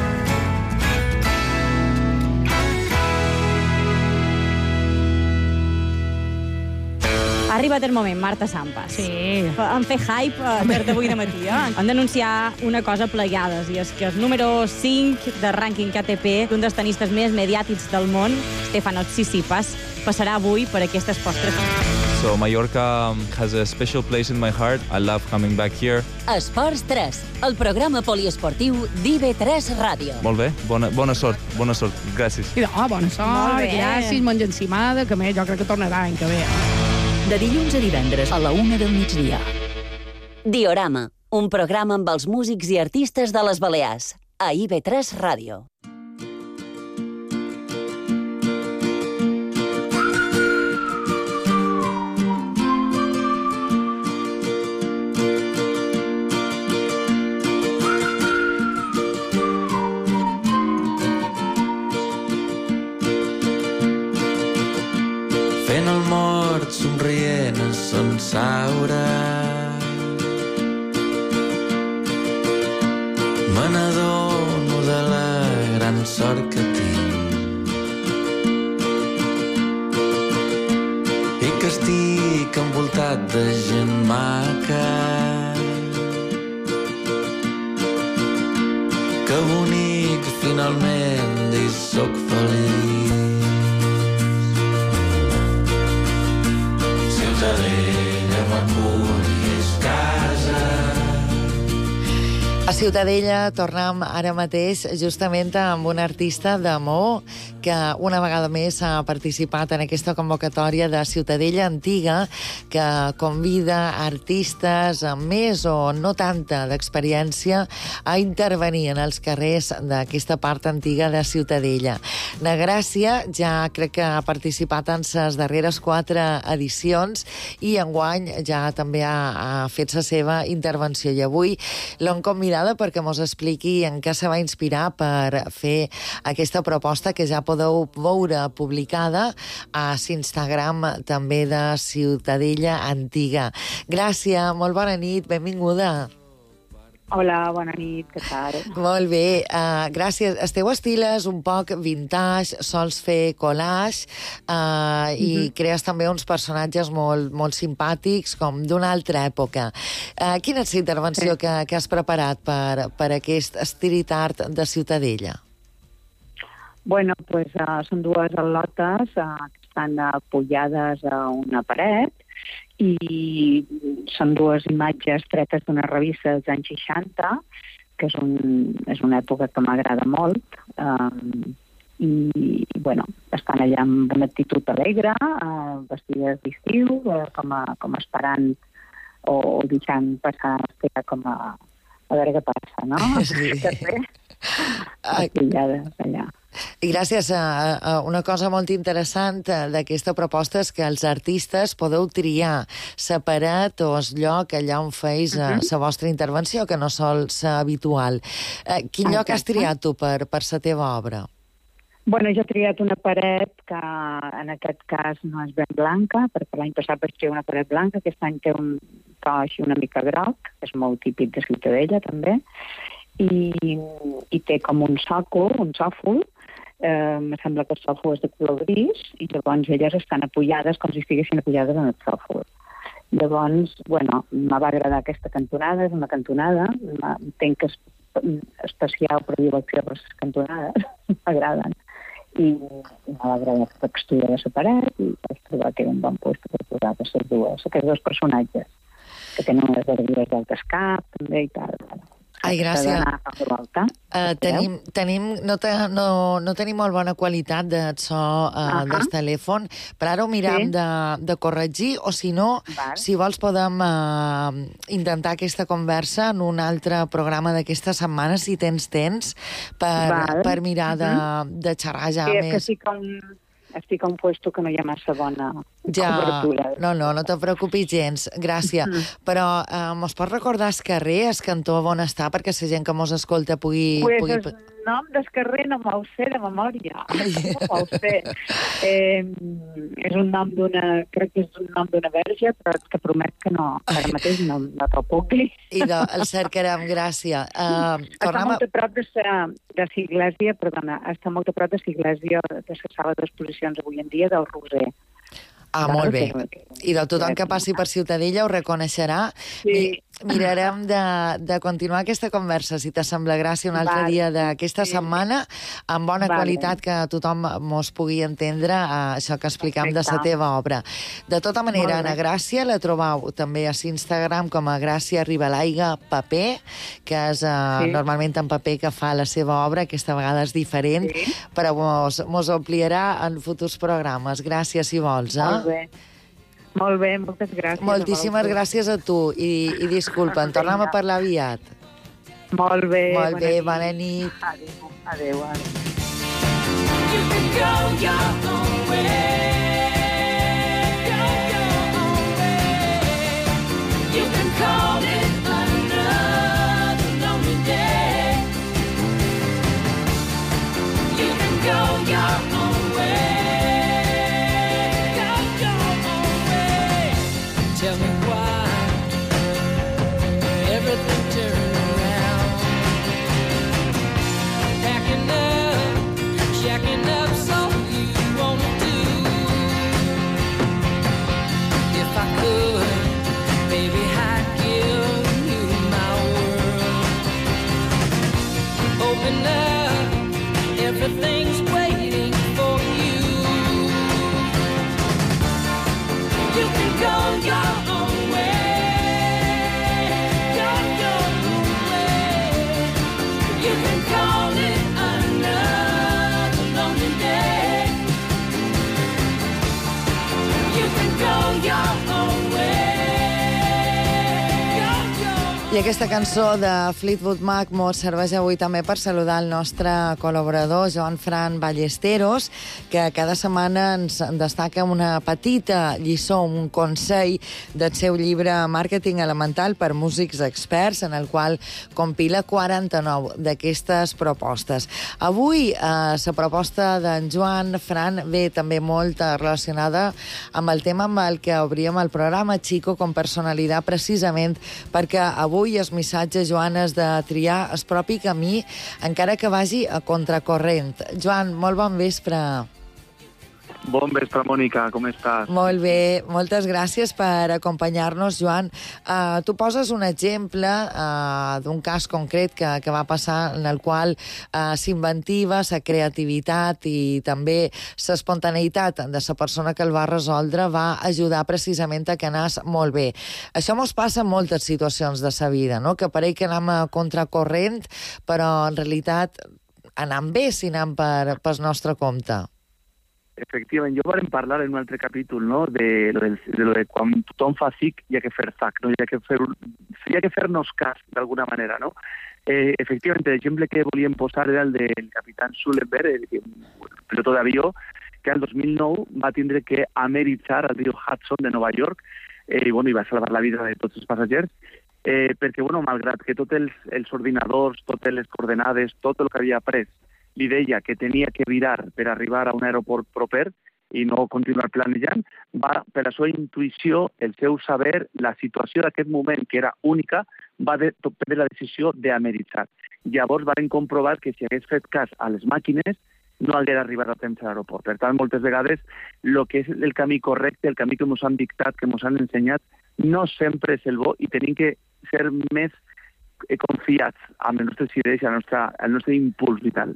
Ha arribat el moment, Marta Sampas. Sí. Hem fet hype eh, des d'avui de matí. Eh? Hem d'anunciar una cosa plegades, i és que el número cinc del rànquing A T P, un dels tenistes més mediàtics del món, Stefanos Tsitsipas, passarà avui per aquestes postres. So Mallorca has a special place in my heart. I love coming back here. Esports tres, el programa poliesportiu d'I V tres Ràdio. Molt bé, bona, bona sort, bona sort. Gràcies. I no, bona sort, gràcies, monja encimada, que a més jo crec que tornarà l'any que ve. De dilluns a divendres a la una del migdia. Diorama, un programa amb els músics i artistes de les Balears, a I V tres Ràdio. Fent el mort, somrient a son saura. Me n'adono de la gran sort que tinc i que estic envoltat de gent maca. Que bonic, finalment, i soc feliç. Ciutadella m'acull i és casa. A Ciutadella tornem ara mateix justament amb un artista de Maó que una vegada més ha participat en aquesta convocatòria de Ciutadella Antiga, que convida artistes amb més o no tanta d'experiència a intervenir en els carrers d'aquesta part antiga de Ciutadella. Na Gràcia ja crec que ha participat en les darreres quatre edicions i enguany ja també ha, ha fet la seva intervenció, i avui l'hem convidada perquè mos expliqui en què se va inspirar per fer aquesta proposta que ja podeu veure publicada a l'Instagram també de Ciutadella Antiga. Gràcies, molt bona nit, benvinguda. Hola, bona nit, què tal? Molt bé, uh, gràcies. El teu estil és un poc vintage, sols fer collage uh, i uh-huh. crees també uns personatges molt, molt simpàtics, com d'una altra època. Uh, quina és la intervenció sí. que, que has preparat per, per aquest street art de Ciutadella? Bueno, pues, uh, són dues al·lotes uh, que estan apoyades a una paret i són dues imatges tretes d'una revista dels anys seixanta, que és, un, és una època que m'agrada molt, um, i, bueno, estan allà amb una actitud alegre, uh, vestides d'estiu, uh, com, a, com esperant o, o deixant passar l'espera com a, a veure què passa, no? Sí. Aquellades allà. I gràcies a, a una cosa molt interessant d'aquesta proposta és que els artistes podeu triar la paret o el lloc allà on feis uh-huh. la vostra intervenció, que no sol ser habitual. Eh, quin lloc has triat tu per, per la teva obra? Bueno, jo he triat una paret que en aquest cas no és ben blanca, perquè l'any passat vaig triar una paret blanca, aquest any té un to així una mica groc, és molt típic de Ciutadella també, i, i té com un sòcol, un sòfol. Eh, em sembla que el sòfol és de color gris i llavors elles estan apoyades com si estiguessin apoyades en el sòfol. Llavors, bueno, me va agradar aquesta cantonada, és una cantonada, entenc que és especial predilecció per les cantonades, m'agraden, i m'ha agradat la textura de la paret i vaig trobar que era un bon lloc per posar aquestes dues, aquests dos personatges, que tenen unes verdures d'altes cap, també i tal. Ai, gràcies. Uh, tenim, tenim, no, te, no, no tenim molt bona qualitat de so uh, uh-huh. del telèfon, però ara ho miram sí. de, de corregir, o si no, Val. si vols podem uh, intentar aquesta conversa en un altre programa d'aquesta setmana, si tens temps, per, per mirar de, uh-huh. de xerrar ja sí, més. Sí, és que estic a un, estic a un puesto que no hi ha massa bona Ja, cobertura. no, no, no te preocupis gens, gràcies. Mm. Però eh, mos pots recordar el carrer, el cantó on està, perquè la gent que mos escolta pugui... Pues pugui... el nom del carrer no m'ho sé de memòria. No m'ho sé. Eh, és un nom d'una... Crec que és un nom d'una verge, però que promet que no, ara mateix no, no te'l puc dir. I de, el cercarem, gràcies. Uh, està molt a prop de la de iglesia, perdona, està molt a prop de la iglesia de la sala d'exposicions avui en dia del Roser. Ah, molt bé. I de tothom que passi per Ciutadella ho reconeixerà. Sí. Mirarem de, de continuar aquesta conversa, si t'assembla gràcia, un altre vale. dia d'aquesta sí. setmana, amb bona vale. qualitat, que tothom mos pugui entendre uh, això que explicam Perfecte. de la teva obra. De tota manera, Ana Gràcia la trobau també a l'Instagram com a Gràcia Ribalaiga Paper, que és uh, sí. normalment en paper que fa la seva obra, aquesta vegada és diferent, sí. però mos, mos ampliarà en futurs programes. Gràcies, si vols, eh? Molt bé. Molt bé, moltes gràcies. Moltíssimes gràcies a tu i, i disculpa, en tornem a parlar aviat. Molt bé. Molt bé, bona nit. Adéu, adéu. adéu. You can go your own way. Go your own way. You can call it another lonely day. You can go your own way. Tell me why everything turned around. Packing up, shacking up, so you wanna do. If I could, baby, I'd give you my world. Open up, everything's waiting for you. You can go your own way, go your own way. You can call it another lonely day. You can go your own way. I aquesta cançó de Fleetwood Mac mos serveix avui també per saludar el nostre col·laborador, Joan Fran Ballesteros, que cada setmana ens destaca una petita lliçó, un consell del seu llibre Màrqueting elemental per músics experts, en el qual compila quaranta-nou d'aquestes propostes. Avui, eh, la proposta d'en Joan Fran ve també molt relacionada amb el tema amb el que obríem el programa, Chico con personalitat, precisament perquè avui Avui el missatge, Joan, és de triar el propi camí, encara que vagi a contracorrent. Joan, molt bon vespre. Bon vespre, Mònica, com estàs? Molt bé, moltes gràcies per acompanyar-nos, Joan. Uh, tu poses un exemple uh, d'un cas concret que, que va passar, en el qual uh, s'inventiva, la creativitat i també l'espontaneïtat de la persona que el va resoldre va ajudar precisament a que anés molt bé. Això mos passa en moltes situacions de la vida, no? Que pareix que anem a contracorrent, però en realitat anem bé si anem per, pel nostre compte. Efectivament, jo vam parlar en un altre capítol, no?, de lo de, de lo de quan tothom fa sic hi ha que fer sac, no? Hi ha que fer, hi ha que fer-nos cas, d'alguna manera, no? Eh, efectivament, l'exemple que volíem posar era el del capitán Sullenberg, el pilot d'avió, que el dos mil nou va tindre que ameritzar al riu Hudson de Nova York, eh, i, bueno, i va salvar la vida de tots els passatgers, eh, perquè, bueno, malgrat que tots els, els ordinadors, totes les coordenades, tot el que havia après, li deia que tenia que virar per arribar a un aeroport proper i no continuar planejant, va, per la seva intuïció, el seu saber, la situació d'aquest moment, que era única, va de, prendre la decisió d'ameritzar. Llavors van comprovar que si hagués fet cas a les màquines, no hagués arribat a temps a l'aeroport. Per tant, moltes vegades, el que és el camí correcte, el camí que ens han dictat, que ens han ensenyat, no sempre és el bo i tenim que ser més confiats amb les nostres idees i el nostre, el nostre impuls vital.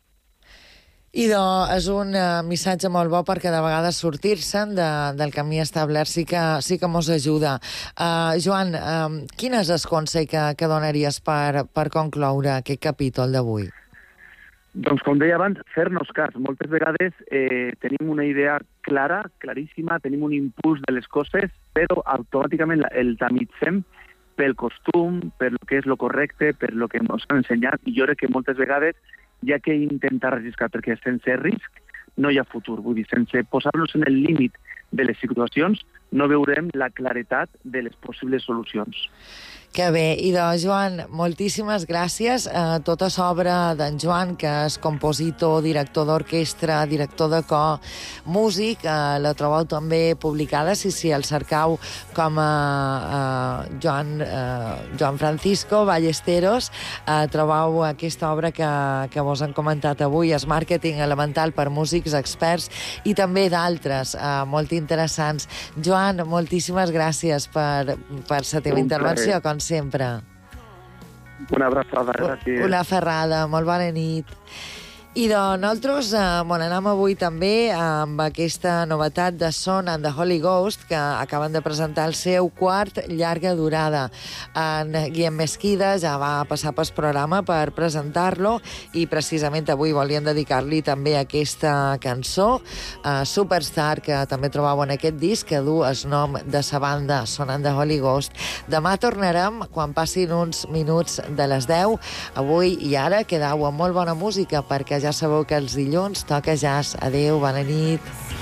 Idò, és un uh, missatge molt bo perquè de vegades sortir-se'n de, del camí establert sí que, sí que mos ajuda. Uh, Joan, uh, quin és el consell que, que donaries per, per concloure aquest capítol d'avui? Doncs, com deia abans, fer-nos cas. Moltes vegades eh, tenim una idea clara, claríssima, tenim un impuls de les coses, però automàticament el tramitzem pel costum, per lo que és lo correcte, per lo que ens han ensenyat, i jo crec que moltes vegades hi ha que intentar arriscar, perquè sense risc no hi ha futur. Vull dir, sense posar-nos en el límit de les situacions, no veurem la claretat de les possibles solucions. Que bé. I doncs, Joan, moltíssimes gràcies. Eh, tota s'obra d'en Joan, que és compositor, director d'orquestra, director de cor, músic, eh, la trobeu també publicada, si, si el cercau com a eh, Joan, eh, Joan Francisco Ballesteros, eh, trobeu aquesta obra que, que vos han comentat avui, és Màrqueting elemental per músics experts, i també d'altres eh, molt interessants. Joan, moltíssimes gràcies per, per la teva intervenció, com sempre. Una abraçada, gràcies. Una ferrada, molt bona nit. I doncs nosaltres eh, bon, anem avui també amb aquesta novetat de Son and the Holy Ghost, que acaben de presentar el seu quart llarga durada. En Guillem Mesquida ja va passar pel programa per presentar-lo, i precisament avui volíem dedicar-li també aquesta cançó, eh, Superstar, que també trobeu en aquest disc, que du el nom de sa banda, Son and the Holy Ghost. Demà tornarem quan passin uns minuts de les deu. Avui i ara quedau amb molt bona música, perquè ja sabeu que els dilluns toca jazz. Adéu, bona nit.